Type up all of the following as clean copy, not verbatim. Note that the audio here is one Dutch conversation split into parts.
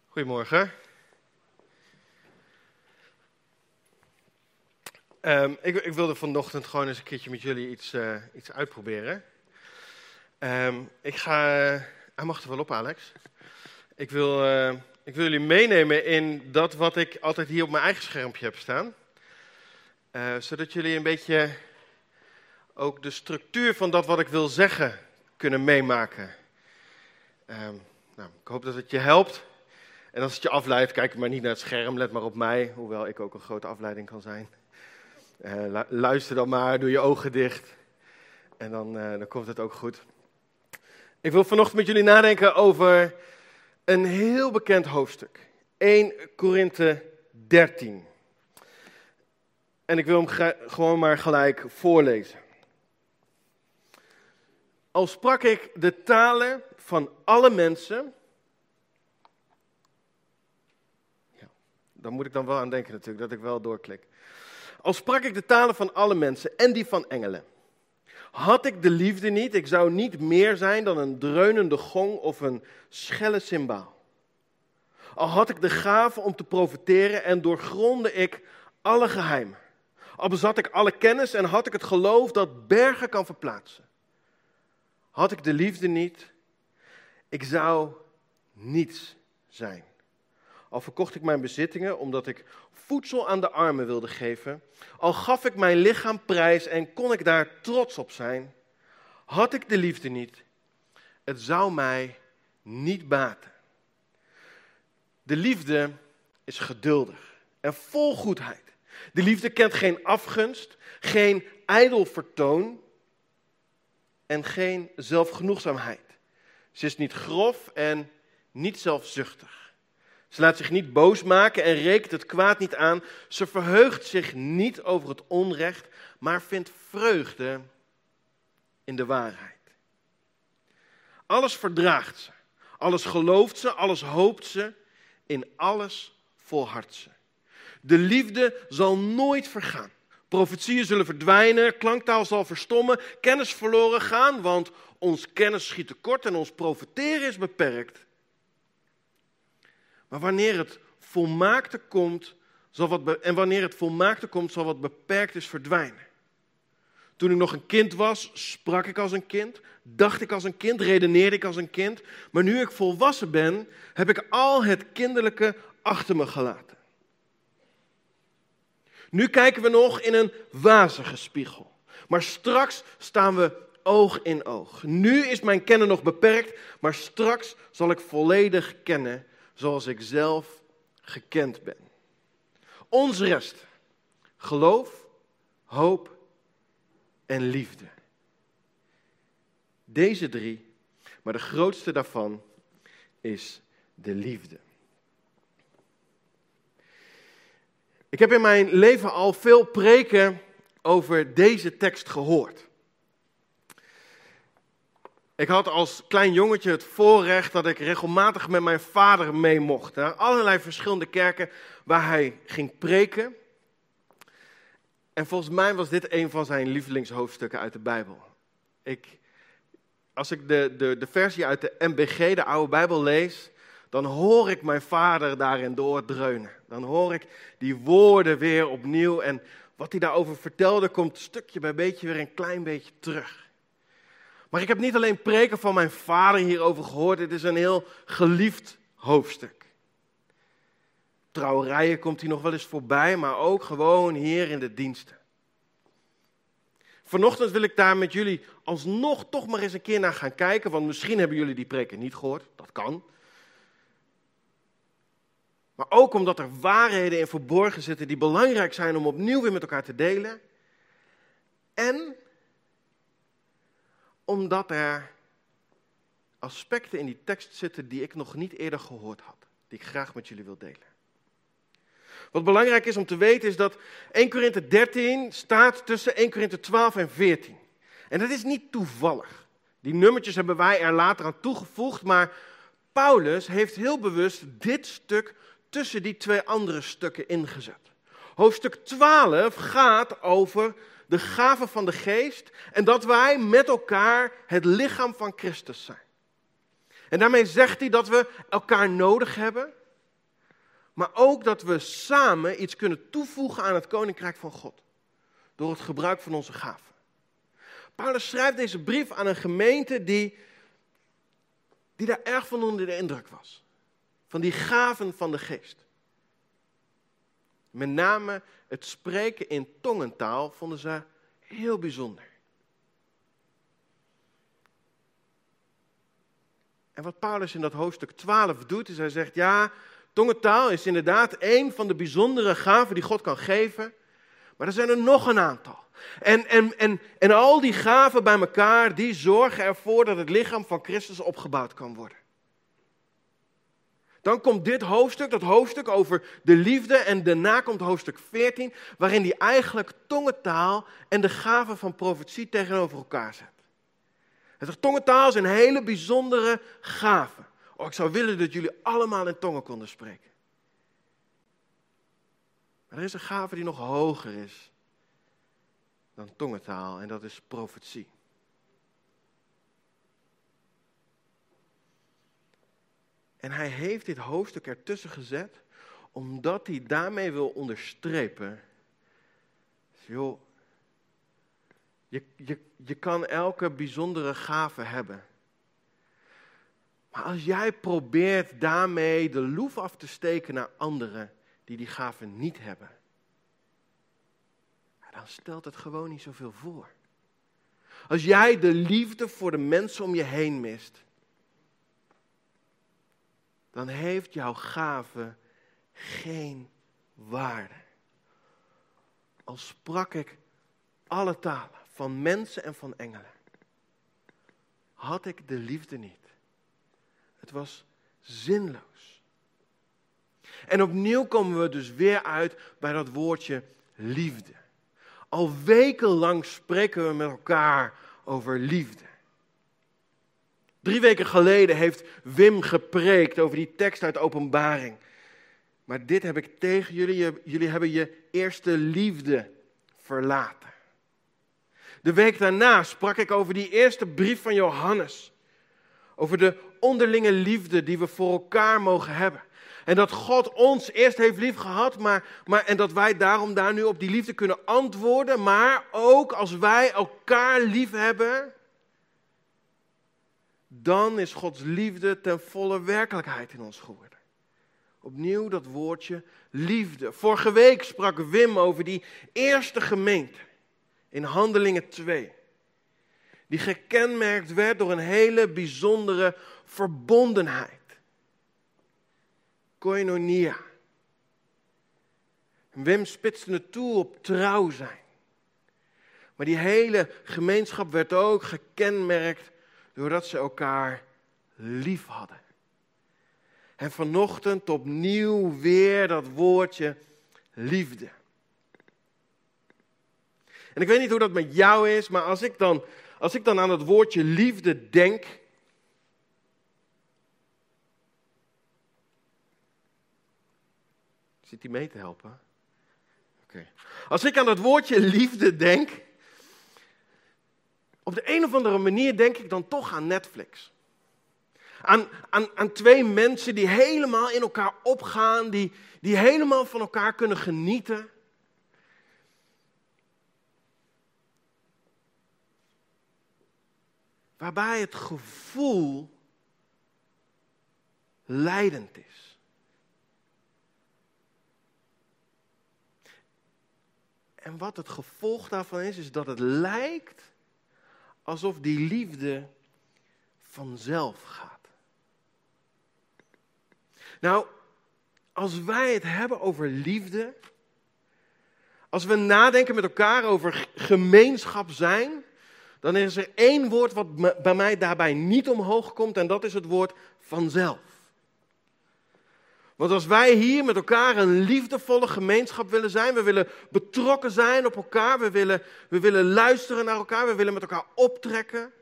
Goedemorgen. Ik wilde vanochtend gewoon eens een keertje met jullie iets uitproberen. Hij mag er wel op, Alex. Ik wil jullie meenemen in dat wat ik altijd hier op mijn eigen schermpje heb staan. Zodat jullie een beetje ook de structuur van dat wat ik wil zeggen kunnen meemaken. Ik hoop dat het je helpt. En als het je afleidt, kijk maar niet naar het scherm, let maar op mij. Hoewel ik ook een grote afleiding kan zijn. Luister dan maar, doe je ogen dicht. En dan komt het ook goed. Ik wil vanochtend met jullie nadenken over een heel bekend hoofdstuk. 1 Korinthe 13. En ik wil hem gewoon maar gelijk voorlezen. Al sprak ik de talen van alle mensen. Ja, daar moet ik dan wel aan denken natuurlijk, dat ik wel doorklik. Al sprak ik de talen van alle mensen en die van engelen. Had ik de liefde niet, ik zou niet meer zijn dan een dreunende gong of een schelle cymbaal. Al had ik de gave om te profeteren en doorgronde ik alle geheimen. Al bezat ik alle kennis en had ik het geloof dat bergen kan verplaatsen. Had ik de liefde niet, ik zou niets zijn. Al verkocht ik mijn bezittingen omdat ik voedsel aan de armen wilde geven. Al gaf ik mijn lichaam prijs en kon ik daar trots op zijn. Had ik de liefde niet, het zou mij niet baten. De liefde is geduldig en vol goedheid. De liefde kent geen afgunst, geen ijdel vertoon en geen zelfgenoegzaamheid. Ze is niet grof en niet zelfzuchtig. Ze laat zich niet boos maken en rekent het kwaad niet aan. Ze verheugt zich niet over het onrecht, maar vindt vreugde in de waarheid. Alles verdraagt ze, alles gelooft ze, alles hoopt ze, in alles volhardt ze. De liefde zal nooit vergaan. Profetieën zullen verdwijnen, klanktaal zal verstommen, kennis verloren gaan, want ons kennis schiet tekort en ons profeteren is beperkt. Maar wanneer het volmaakte komt, zal wat beperkt is verdwijnen. Toen ik nog een kind was, sprak ik als een kind, dacht ik als een kind, redeneerde ik als een kind. Maar nu ik volwassen ben, heb ik al het kinderlijke achter me gelaten. Nu kijken we nog in een wazige spiegel, maar straks staan we oog in oog. Nu is mijn kennen nog beperkt, maar straks zal ik volledig kennen zoals ik zelf gekend ben. Ons rest, geloof, hoop en liefde. Deze 3, maar de grootste daarvan is de liefde. Ik heb in mijn leven al veel preken over deze tekst gehoord. Ik had als klein jongetje het voorrecht dat ik regelmatig met mijn vader mee mocht. Naar allerlei verschillende kerken waar hij ging preken. En volgens mij was dit een van zijn lievelingshoofdstukken uit de Bijbel. Als ik de versie uit de MBG, de oude Bijbel, lees, dan hoor ik mijn vader daarin doordreunen. Dan hoor ik die woorden weer opnieuw. En wat hij daarover vertelde, komt stukje bij beetje weer een klein beetje terug. Maar ik heb niet alleen preken van mijn vader hierover gehoord. Het is een heel geliefd hoofdstuk. Trouwerijen komt hier nog wel eens voorbij, maar ook gewoon hier in de diensten. Vanochtend wil ik daar met jullie alsnog toch maar eens een keer naar gaan kijken. Want misschien hebben jullie die preken niet gehoord. Dat kan. Maar ook omdat er waarheden in verborgen zitten die belangrijk zijn om opnieuw weer met elkaar te delen. En omdat er aspecten in die tekst zitten die ik nog niet eerder gehoord had. Die ik graag met jullie wil delen. Wat belangrijk is om te weten is dat 1 Korinthe 13 staat tussen 1 Korinthe 12 en 14. En dat is niet toevallig. Die nummertjes hebben wij er later aan toegevoegd, maar Paulus heeft heel bewust dit stuk tussen die 2 andere stukken ingezet. Hoofdstuk 12 gaat over de gave van de geest en dat wij met elkaar het lichaam van Christus zijn. En daarmee zegt hij dat we elkaar nodig hebben, Maar ook dat we samen iets kunnen toevoegen aan het koninkrijk van God. Door het gebruik van onze gaven. Paulus schrijft deze brief aan een gemeente die daar erg van onder de indruk was. Van die gaven van de geest. Met name het spreken in tongentaal vonden ze heel bijzonder. En wat Paulus in dat hoofdstuk 12 doet, is hij zegt, ja, tongentaal is inderdaad een van de bijzondere gaven die God kan geven. Maar er zijn er nog een aantal. En al die gaven bij elkaar, die zorgen ervoor dat het lichaam van Christus opgebouwd kan worden. Dan komt dit hoofdstuk, dat hoofdstuk over de liefde, en daarna komt hoofdstuk 14, waarin hij eigenlijk tongentaal en de gaven van profetie tegenover elkaar zet. Hij zegt, tongentaal is een hele bijzondere gave. Oh, ik zou willen dat jullie allemaal in tongen konden spreken. Maar er is een gave die nog hoger is dan tongentaal, en dat is profetie. En hij heeft dit hoofdstuk ertussen gezet, omdat hij daarmee wil onderstrepen. Joh, je kan elke bijzondere gave hebben. Maar als jij probeert daarmee de loef af te steken naar anderen die die gave niet hebben, dan stelt het gewoon niet zoveel voor. Als jij de liefde voor de mensen om je heen mist, dan heeft jouw gave geen waarde. Al sprak ik alle talen, van mensen en van engelen, had ik de liefde niet. Het was zinloos. En opnieuw komen we dus weer uit bij dat woordje liefde. Al wekenlang spreken we met elkaar over liefde. 3 weken geleden heeft Wim gepreekt over die tekst uit Openbaring. Maar dit heb ik tegen jullie. Jullie hebben je eerste liefde verlaten. De week daarna sprak ik over die eerste brief van Johannes. Over de onderlinge liefde die we voor elkaar mogen hebben. En dat God ons eerst heeft lief gehad, en dat wij daarom daar nu op die liefde kunnen antwoorden. Maar ook als wij elkaar lief hebben, dan is Gods liefde ten volle werkelijkheid in ons geworden. Opnieuw dat woordje liefde. Vorige week sprak Wim over die eerste gemeente in Handelingen 2. Die gekenmerkt werd door een hele bijzondere verbondenheid. Koinonia. Wim spitste het toe op trouw zijn. Maar die hele gemeenschap werd ook gekenmerkt doordat ze elkaar lief hadden. En vanochtend opnieuw weer dat woordje liefde. En ik weet niet hoe dat met jou is, maar als ik dan aan het woordje liefde denk, zit hij mee te helpen? Oké. Als ik aan dat woordje liefde denk, op de een of andere manier denk ik dan toch aan Netflix. Aan 2 mensen die helemaal in elkaar opgaan, die helemaal van elkaar kunnen genieten. Waarbij het gevoel leidend is. En wat het gevolg daarvan is dat het lijkt alsof die liefde vanzelf gaat. Nou, als wij het hebben over liefde, als we nadenken met elkaar over gemeenschap zijn, dan is er 1 woord wat bij mij daarbij niet omhoog komt, en dat is het woord vanzelf. Want als wij hier met elkaar een liefdevolle gemeenschap willen zijn, we willen betrokken zijn op elkaar, we willen luisteren naar elkaar, we willen met elkaar optrekken,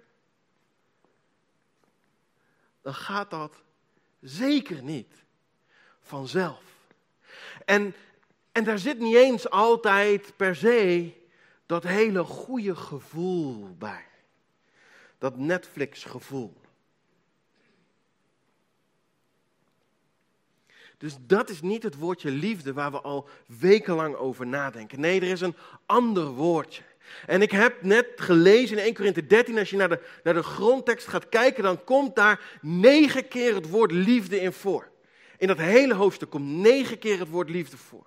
dan gaat dat zeker niet vanzelf. En daar zit niet eens altijd per se dat hele goede gevoel bij. Dat Netflix gevoel. Dus dat is niet het woordje liefde waar we al wekenlang over nadenken. Nee, er is een ander woordje. En ik heb net gelezen in 1 Korinthe 13, als je naar de grondtekst gaat kijken, dan komt daar 9 keer het woord liefde in voor. In dat hele hoofdstuk komt 9 keer het woord liefde voor.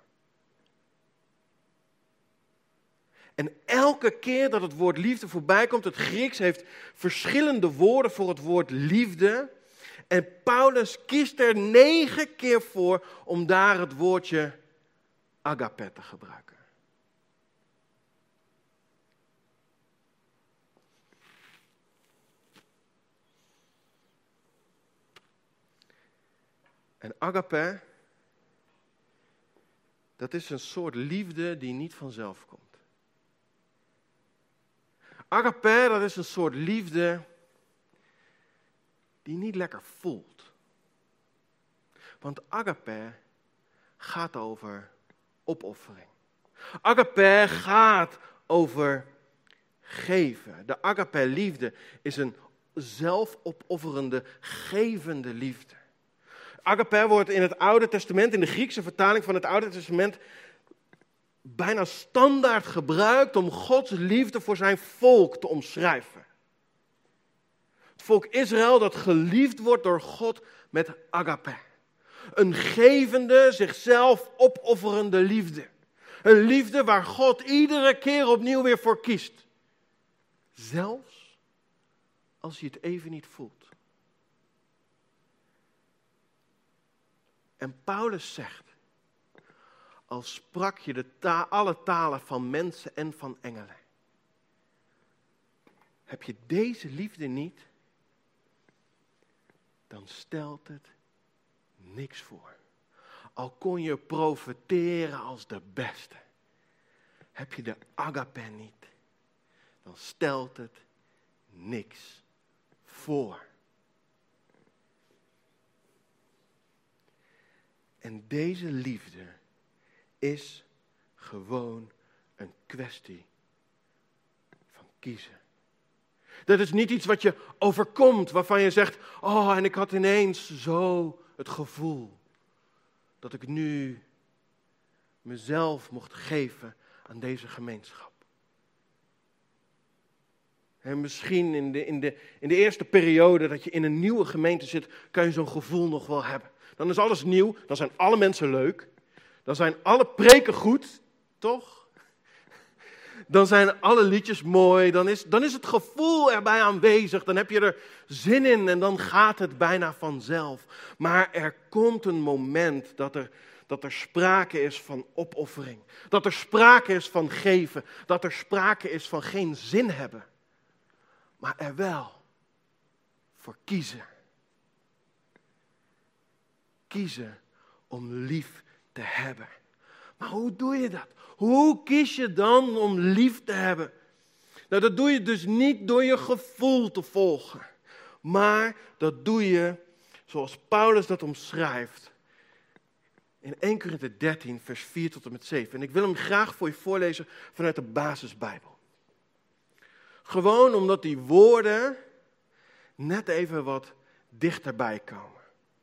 En elke keer dat het woord liefde voorbij komt, het Grieks heeft verschillende woorden voor het woord liefde. En Paulus kiest er 9 keer voor om daar het woordje agape te gebruiken. En agape, dat is een soort liefde die niet vanzelf komt. Agape, dat is een soort liefde die niet lekker voelt. Want agape gaat over opoffering. Agape gaat over geven. De agape liefde is een zelfopofferende, gevende liefde. Agape wordt in het Oude Testament, in de Griekse vertaling van het Oude Testament, bijna standaard gebruikt om Gods liefde voor zijn volk te omschrijven. Het volk Israël dat geliefd wordt door God met agape. Een gevende, zichzelf opofferende liefde. Een liefde waar God iedere keer opnieuw weer voor kiest. Zelfs als je het even niet voelt. En Paulus zegt, al sprak je alle talen van mensen en van engelen. Heb je deze liefde niet, dan stelt het niks voor. Al kon je profeteren als de beste. Heb je de agape niet, dan stelt het niks voor. En deze liefde is gewoon een kwestie van kiezen. Dat is niet iets wat je overkomt, waarvan je zegt, oh, en ik had ineens zo het gevoel dat ik nu mezelf mocht geven aan deze gemeenschap. En misschien in de eerste periode dat je in een nieuwe gemeente zit, kan je zo'n gevoel nog wel hebben. Dan is alles nieuw, dan zijn alle mensen leuk, dan zijn alle preken goed, toch? Dan zijn alle liedjes mooi, dan is het gevoel erbij aanwezig, dan heb je er zin in en dan gaat het bijna vanzelf. Maar er komt een moment dat er sprake is van opoffering, dat er sprake is van geven, dat er sprake is van geen zin hebben, maar er wel voor kiezen. Kiezen om lief te hebben. Maar hoe doe je dat? Hoe kies je dan om lief te hebben? Nou, dat doe je dus niet door je gevoel te volgen. Maar dat doe je zoals Paulus dat omschrijft. In 1 Korinthe 13, vers 4 tot en met 7. En ik wil hem graag voor je voorlezen vanuit de basisbijbel. Gewoon omdat die woorden net even wat dichterbij komen.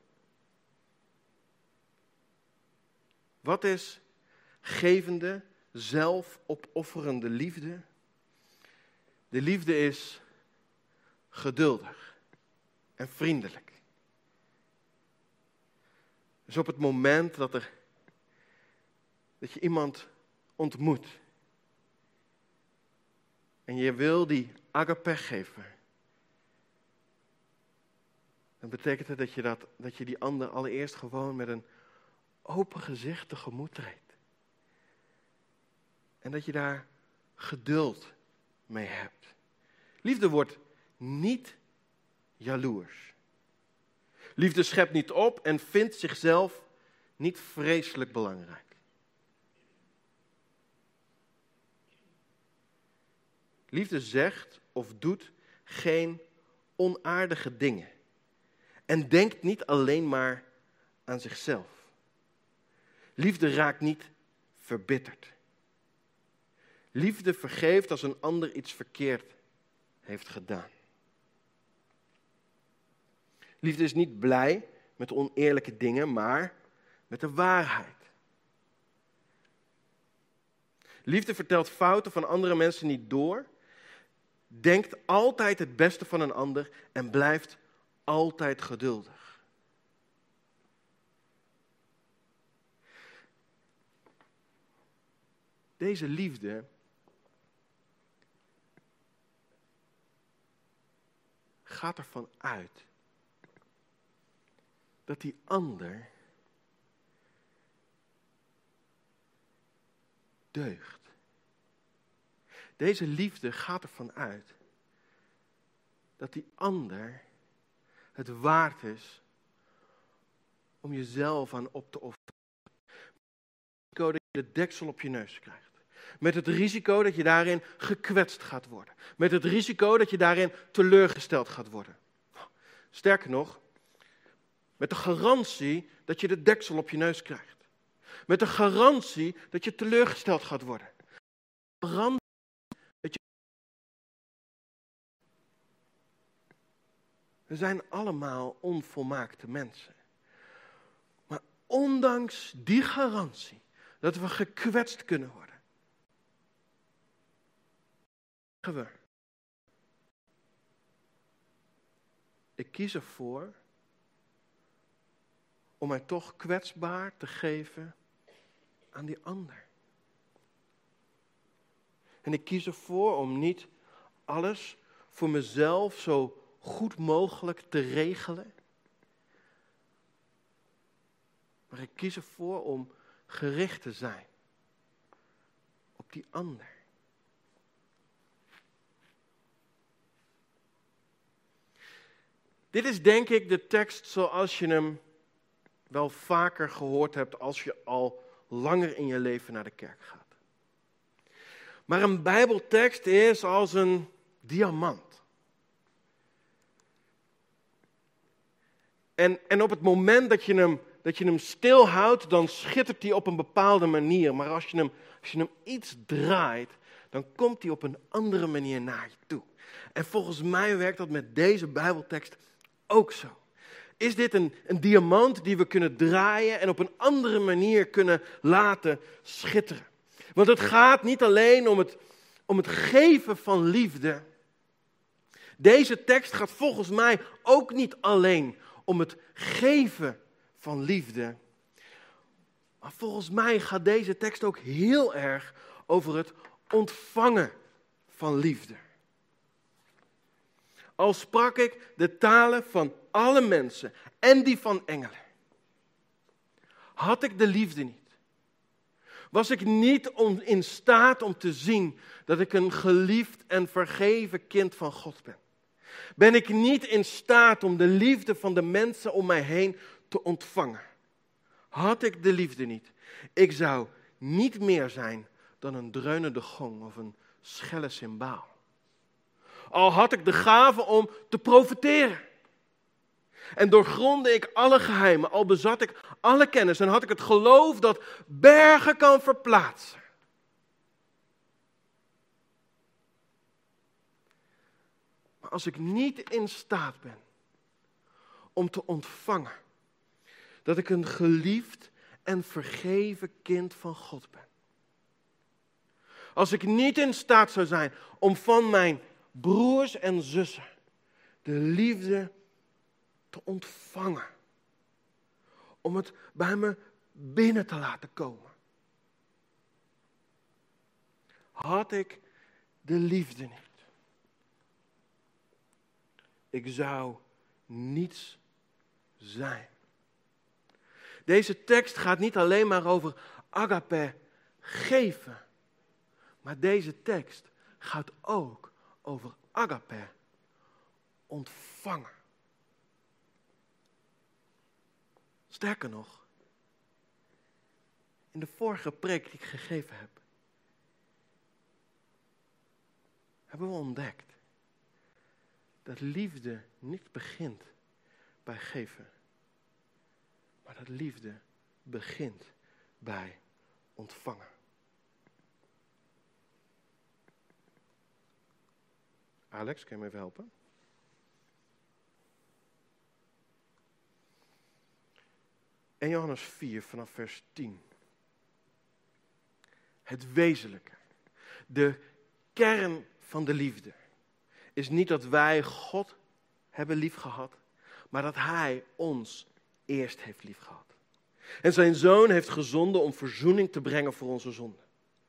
Wat is gevende, zelfopofferende liefde? De liefde is geduldig en vriendelijk. Dus op het moment dat je iemand ontmoet en je wil die agape geven, dan betekent het dat je die ander allereerst gewoon met een open gezicht tegemoet treedt. En dat je daar geduld mee hebt. Liefde wordt niet jaloers. Liefde schept niet op en vindt zichzelf niet vreselijk belangrijk. Liefde zegt of doet geen onaardige dingen. En denkt niet alleen maar aan zichzelf. Liefde raakt niet verbitterd. Liefde vergeeft als een ander iets verkeerd heeft gedaan. Liefde is niet blij met oneerlijke dingen, maar met de waarheid. Liefde vertelt fouten van andere mensen niet door, denkt altijd het beste van een ander en blijft altijd geduldig. Deze liefde gaat ervan uit dat die ander deugt. Deze liefde gaat ervan uit dat die ander het waard is om jezelf aan op te offeren. Met het risico dat je de deksel op je neus krijgt. Met het risico dat je daarin gekwetst gaat worden. Met het risico dat je daarin teleurgesteld gaat worden. Sterker nog, met de garantie dat je de deksel op je neus krijgt. Met de garantie dat je teleurgesteld gaat worden. Garantie dat je... We zijn allemaal onvolmaakte mensen. Maar ondanks die garantie dat we gekwetst kunnen worden. Ik kies ervoor om mij toch kwetsbaar te geven aan die ander. En ik kies ervoor om niet alles voor mezelf zo goed mogelijk te regelen. Maar ik kies ervoor om gericht te zijn op die ander. Dit is denk ik de tekst zoals je hem wel vaker gehoord hebt als je al langer in je leven naar de kerk gaat. Maar een Bijbeltekst is als een diamant. En op het moment dat je hem stilhoudt, dan schittert hij op een bepaalde manier. Maar als je hem iets draait, dan komt hij op een andere manier naar je toe. En volgens mij werkt dat met deze Bijbeltekst ook zo. Is dit een diamant die we kunnen draaien en op een andere manier kunnen laten schitteren. Want het gaat niet alleen om het geven van liefde. Deze tekst gaat volgens mij ook niet alleen om het geven van liefde. Maar volgens mij gaat deze tekst ook heel erg over het ontvangen van liefde. Al sprak ik de talen van alle mensen en die van engelen. Had ik de liefde niet. Was ik niet in staat om te zien dat ik een geliefd en vergeven kind van God ben. Ben ik niet in staat om de liefde van de mensen om mij heen te ontvangen. Had ik de liefde niet. Ik zou niet meer zijn dan een dreunende gong of een schelle cymbaal. Al had ik de gave om te profeteren. En doorgronde ik alle geheimen, al bezat ik alle kennis en had ik het geloof dat bergen kan verplaatsen. Maar als ik niet in staat ben om te ontvangen dat ik een geliefd en vergeven kind van God ben. Als ik niet in staat zou zijn om van mijn broers en zussen de liefde te ontvangen. Om het bij me binnen te laten komen. Had ik de liefde niet. Ik zou niets zijn. Deze tekst gaat niet alleen maar over agape geven. Maar deze tekst gaat ook over agape ontvangen. Sterker nog, in de vorige preek die ik gegeven heb, hebben we ontdekt dat liefde niet begint bij geven, maar dat liefde begint bij ontvangen. Alex, kan je me even helpen? 1 Johannes 4 vanaf vers 10. Het wezenlijke, de kern van de liefde, is niet dat wij God hebben liefgehad, maar dat Hij ons eerst heeft liefgehad. En zijn Zoon heeft gezonden om verzoening te brengen voor onze zonden.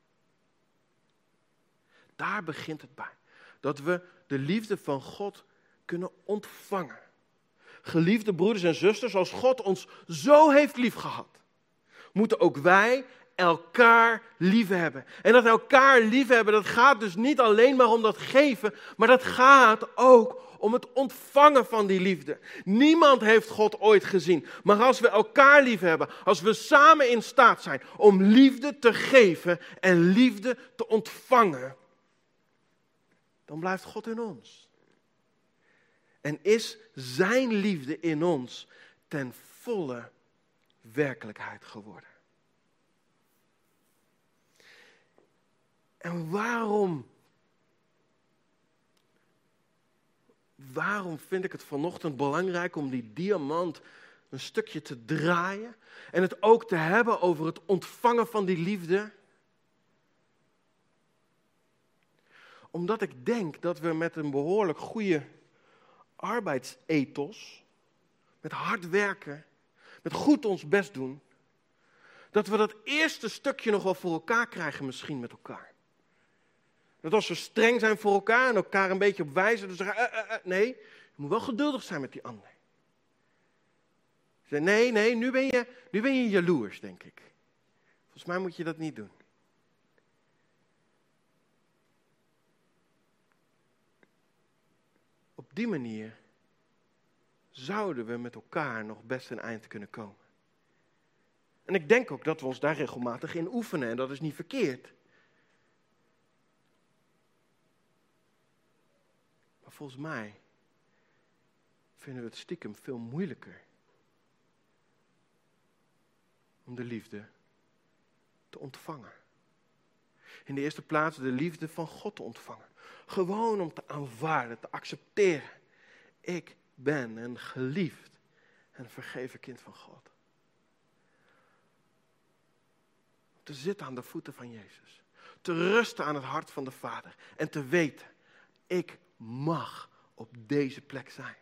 Daar begint het bij. Dat we de liefde van God kunnen ontvangen. Geliefde broeders en zusters, als God ons zo heeft liefgehad, moeten ook wij elkaar liefhebben. En dat elkaar liefhebben, dat gaat dus niet alleen maar om dat geven, maar dat gaat ook om het ontvangen van die liefde. Niemand heeft God ooit gezien. Maar als we elkaar liefhebben, als we samen in staat zijn om liefde te geven en liefde te ontvangen, dan blijft God in ons. En is zijn liefde in ons ten volle werkelijkheid geworden. En waarom vind ik het vanochtend belangrijk om die diamant een stukje te draaien en het ook te hebben over het ontvangen van die liefde? Omdat ik denk dat we met een behoorlijk goede arbeidsethos, met hard werken, met goed ons best doen, dat we dat eerste stukje nog wel voor elkaar krijgen misschien met elkaar. Dat als we streng zijn voor elkaar en elkaar een beetje op wijzen, dan zeggen nee, je moet wel geduldig zijn met die ander. Nee, nu ben je jaloers, denk ik. Volgens mij moet je dat niet doen. Op die manier zouden we met elkaar nog best een eind kunnen komen. En ik denk ook dat we ons daar regelmatig in oefenen en dat is niet verkeerd. Maar volgens mij vinden we het stiekem veel moeilijker om de liefde te ontvangen. In de eerste plaats de liefde van God te ontvangen. Gewoon om te aanvaarden, te accepteren. Ik ben een geliefd en vergeven kind van God. Te zitten aan de voeten van Jezus. Te rusten aan het hart van de Vader. En te weten, ik mag op deze plek zijn.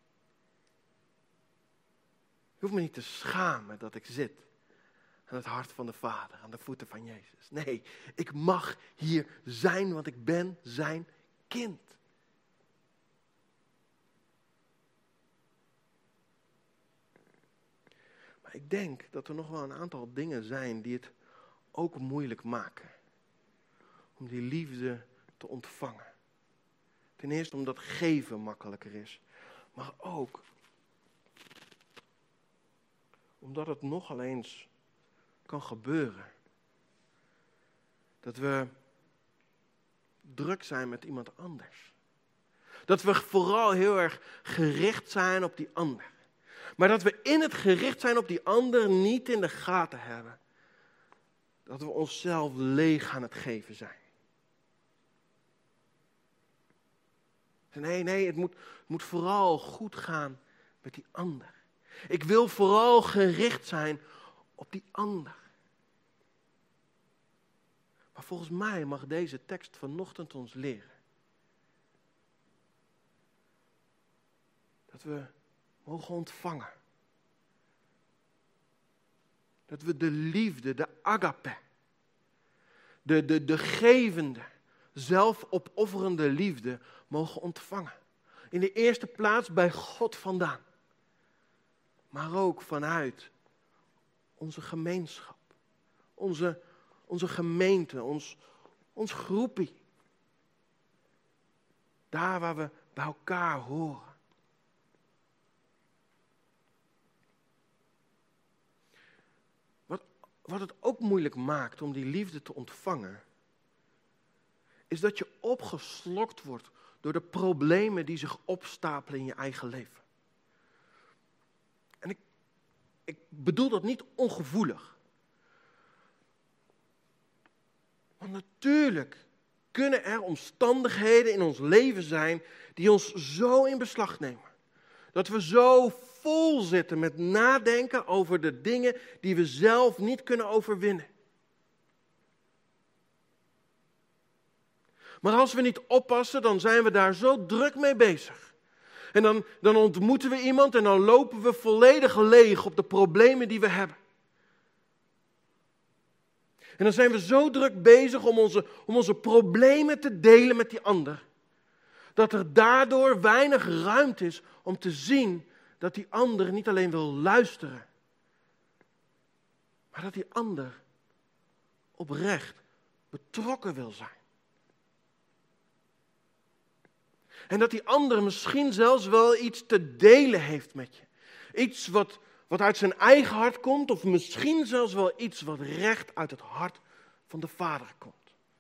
Je hoeft me niet te schamen dat ik zit aan het hart van de Vader, aan de voeten van Jezus. Nee, ik mag hier zijn, want ik ben zijn kind. Maar ik denk dat er nog wel een aantal dingen zijn die het ook moeilijk maken om die liefde te ontvangen. Ten eerste omdat geven makkelijker is, maar ook omdat het nogal eens kan gebeuren dat we druk zijn met iemand anders. Dat we vooral heel erg gericht zijn op die ander. Maar dat we in het gericht zijn op die ander niet in de gaten hebben dat we onszelf leeg aan het geven zijn. Nee, het moet vooral goed gaan met die ander. Ik wil vooral gericht zijn op die ander. Maar volgens mij mag deze tekst vanochtend ons leren dat we mogen ontvangen. Dat we de liefde, de agape, de gevende, zelfopofferende liefde mogen ontvangen. In de eerste plaats bij God vandaan. Maar ook vanuit onze gemeenschap, onze gemeente, ons groepie. Daar waar we bij elkaar horen. Wat het ook moeilijk maakt om die liefde te ontvangen, is dat je opgeslokt wordt door de problemen die zich opstapelen in je eigen leven. En ik bedoel dat niet ongevoelig. Want natuurlijk kunnen er omstandigheden in ons leven zijn die ons zo in beslag nemen. Dat we zo vol zitten met nadenken over de dingen die we zelf niet kunnen overwinnen. Maar als we niet oppassen, dan zijn we daar zo druk mee bezig. En dan ontmoeten we iemand en dan lopen we volledig leeg op de problemen die we hebben. En dan zijn we zo druk bezig om onze problemen te delen met die ander. Dat er daardoor weinig ruimte is om te zien dat die ander niet alleen wil luisteren. Maar dat die ander oprecht betrokken wil zijn. En dat die ander misschien zelfs wel iets te delen heeft met je. Iets wat uit zijn eigen hart komt, of misschien zelfs wel iets wat recht uit het hart van de Vader komt.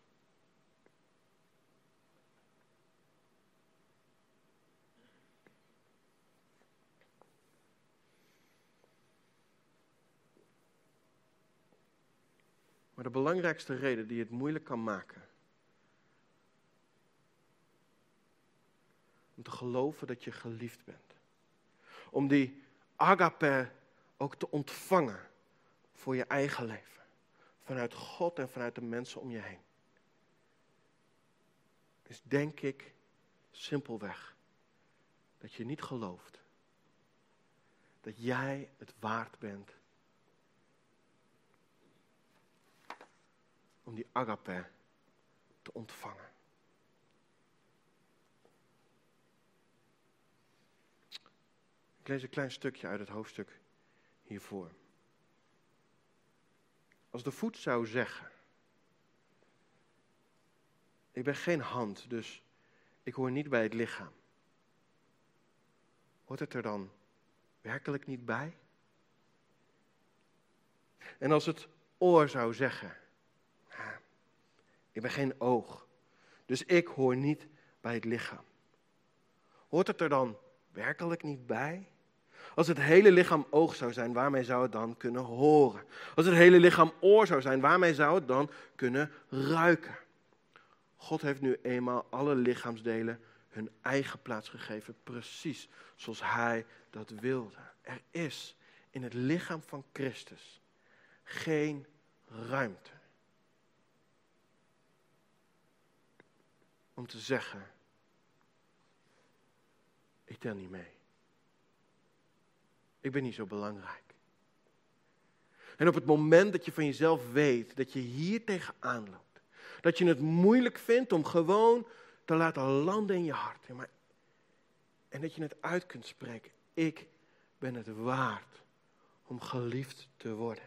Maar de belangrijkste reden die het moeilijk kan maken om te geloven dat je geliefd bent. Om die agape ook te ontvangen voor je eigen leven. Vanuit God en vanuit de mensen om je heen. Is denk ik simpelweg dat je niet gelooft dat jij het waard bent om die agape te ontvangen. Ik lees een klein stukje uit het hoofdstuk hiervoor. Als de voet zou zeggen: ik ben geen hand, dus ik hoor niet bij het lichaam. Hoort het er dan werkelijk niet bij? En als het oor zou zeggen: ik ben geen oog, dus ik hoor niet bij het lichaam. Hoort het er dan werkelijk niet bij? Als het hele lichaam oog zou zijn, waarmee zou het dan kunnen horen? Als het hele lichaam oor zou zijn, waarmee zou het dan kunnen ruiken? God heeft nu eenmaal alle lichaamsdelen hun eigen plaats gegeven, precies zoals Hij dat wilde. Er is in het lichaam van Christus geen ruimte om te zeggen: ik tel niet mee. Ik ben niet zo belangrijk. En op het moment dat je van jezelf weet dat je hier tegenaan loopt, dat je het moeilijk vindt om gewoon te laten landen in je hart. En dat je het uit kunt spreken: ik ben het waard om geliefd te worden.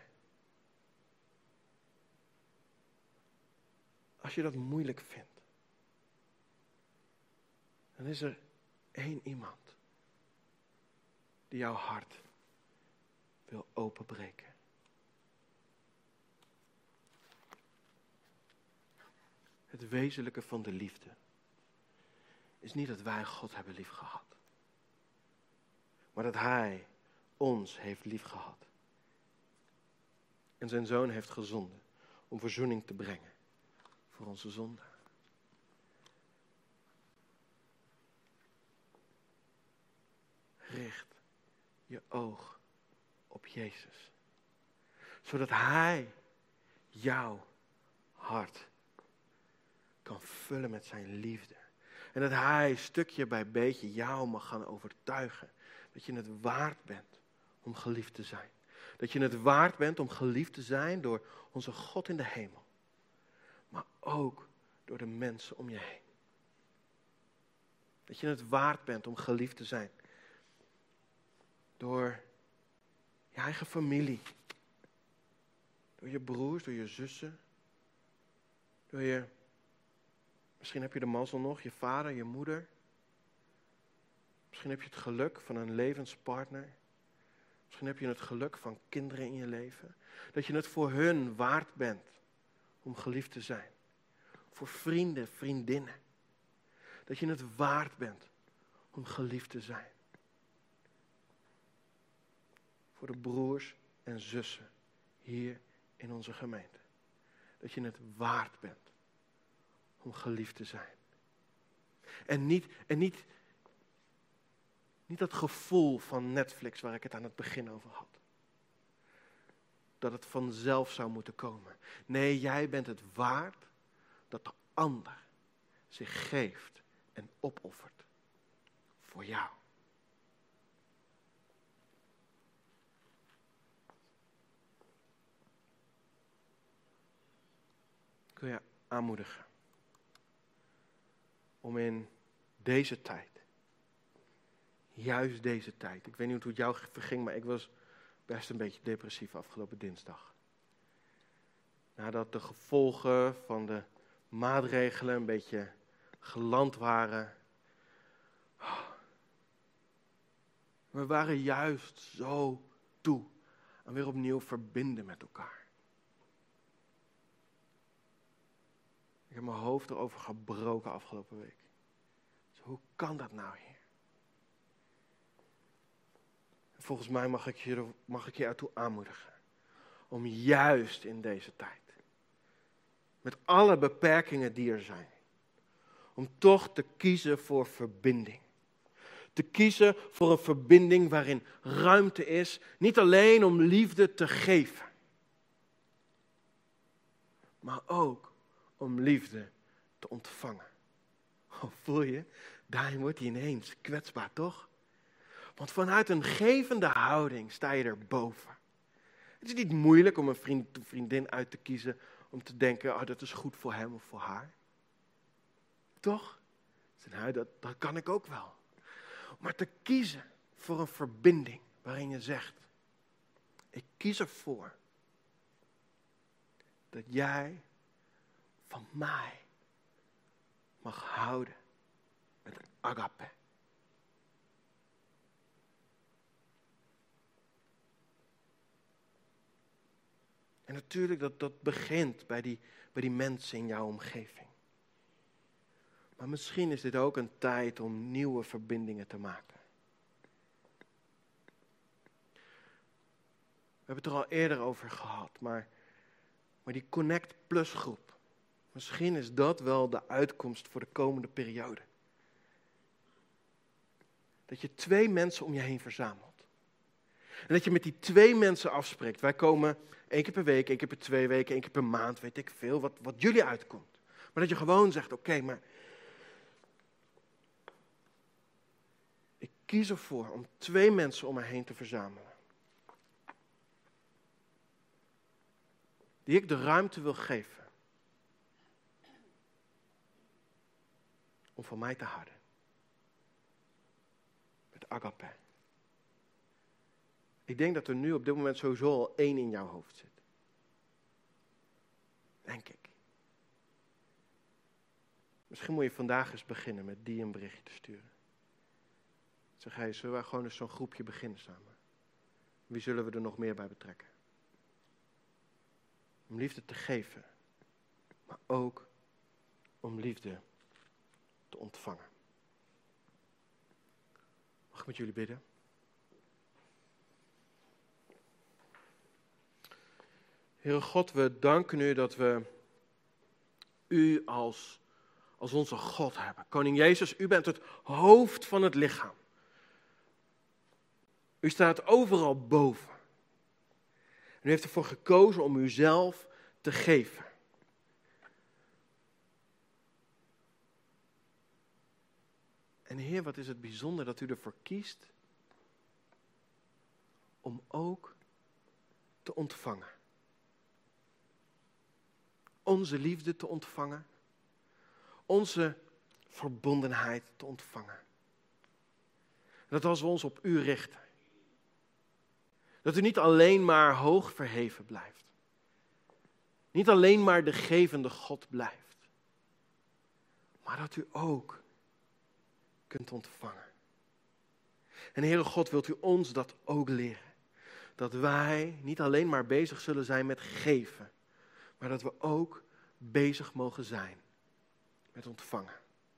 Als je dat moeilijk vindt, dan is er één iemand die jouw hart wil openbreken. Het wezenlijke van de liefde is niet dat wij God hebben liefgehad, maar dat Hij ons heeft liefgehad en zijn Zoon heeft gezonden om verzoening te brengen voor onze zonden. Richt je oog op Jezus, zodat Hij jouw hart kan vullen met zijn liefde. En dat Hij stukje bij beetje jou mag gaan overtuigen dat je het waard bent om geliefd te zijn. Dat je het waard bent om geliefd te zijn door onze God in de hemel. Maar ook door de mensen om je heen. Dat je het waard bent om geliefd te zijn door je eigen familie. Door je broers, door je zussen. Misschien heb je de mazzel nog, je vader, je moeder. Misschien heb je het geluk van een levenspartner. Misschien heb je het geluk van kinderen in je leven. Dat je het voor hun waard bent om geliefd te zijn. Voor vrienden, vriendinnen. Dat je het waard bent om geliefd te zijn. Voor de broers en zussen hier in onze gemeente. Dat je het waard bent om geliefd te zijn. En niet Niet dat gevoel van Netflix waar ik het aan het begin over had. Dat het vanzelf zou moeten komen. Nee, jij bent het waard dat de ander zich geeft en opoffert voor jou. Ik wil je aanmoedigen om in deze tijd, juist deze tijd, ik weet niet hoe het jou verging, maar ik was best een beetje depressief afgelopen dinsdag. Nadat de gevolgen van de maatregelen een beetje geland waren. We waren juist zo toe aan weer opnieuw verbinden met elkaar. Ik heb mijn hoofd erover gebroken afgelopen week. Dus hoe kan dat nou, Heer? Volgens mij mag ik je ertoe aanmoedigen. Om juist in deze tijd, met alle beperkingen die er zijn, om toch te kiezen voor verbinding. Te kiezen voor een verbinding waarin ruimte is, niet alleen om liefde te geven, maar ook om liefde te ontvangen. Oh, voel je? Daarin wordt hij ineens kwetsbaar, toch? Want vanuit een gevende houding sta je erboven. Het is niet moeilijk om een vriend of vriendin uit te kiezen om te denken, oh, dat is goed voor hem of voor haar. Toch? Nou, dat kan ik ook wel. Maar te kiezen voor een verbinding waarin je zegt, ik kies ervoor dat jij van mij mag houden met een agape. En natuurlijk, dat begint bij die mensen in jouw omgeving. Maar misschien is dit ook een tijd om nieuwe verbindingen te maken. We hebben het er al eerder over gehad, maar die Connect Plus groep, misschien is dat wel de uitkomst voor de komende periode. Dat je 2 mensen om je heen verzamelt. En dat je met die 2 mensen afspreekt. Wij komen 1 keer per week, 1 keer per 2 weken, 1 keer per maand, weet ik veel, wat jullie uitkomt. Maar dat je gewoon zegt, oké, maar ik kies ervoor om 2 mensen om me heen te verzamelen. Die ik de ruimte wil geven om van mij te houden. Met agape. Ik denk dat er nu op dit moment sowieso al 1 in jouw hoofd zit. Denk ik. Misschien moet je vandaag eens beginnen met die een berichtje te sturen. Zeg, hey, zullen we gewoon eens zo'n groepje beginnen samen? Wie zullen we er nog meer bij betrekken? Om liefde te geven, maar ook om liefde te ontvangen. Mag ik met jullie bidden? Heere God, we danken u dat we u als onze God hebben. Koning Jezus, u bent het hoofd van het lichaam. U staat overal boven. En u heeft ervoor gekozen om uzelf te geven. En Heer, wat is het bijzonder dat u ervoor kiest om ook te ontvangen. Onze liefde te ontvangen. Onze verbondenheid te ontvangen. Dat als we ons op u richten. Dat u niet alleen maar hoog verheven blijft. Niet alleen maar de gevende God blijft. Maar dat u ook kunt ontvangen. En Heere God, wilt u ons dat ook leren. Dat wij niet alleen maar bezig zullen zijn met geven. Maar dat we ook bezig mogen zijn met ontvangen.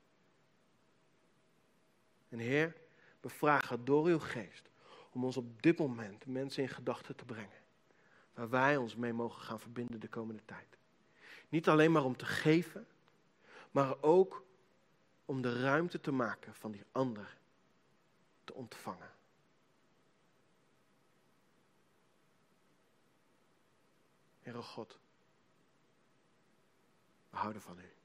En Heer, we vragen door uw geest om ons op dit moment mensen in gedachten te brengen. Waar wij ons mee mogen gaan verbinden de komende tijd. Niet alleen maar om te geven, maar ook om de ruimte te maken van die ander te ontvangen. Heere God, we houden van u.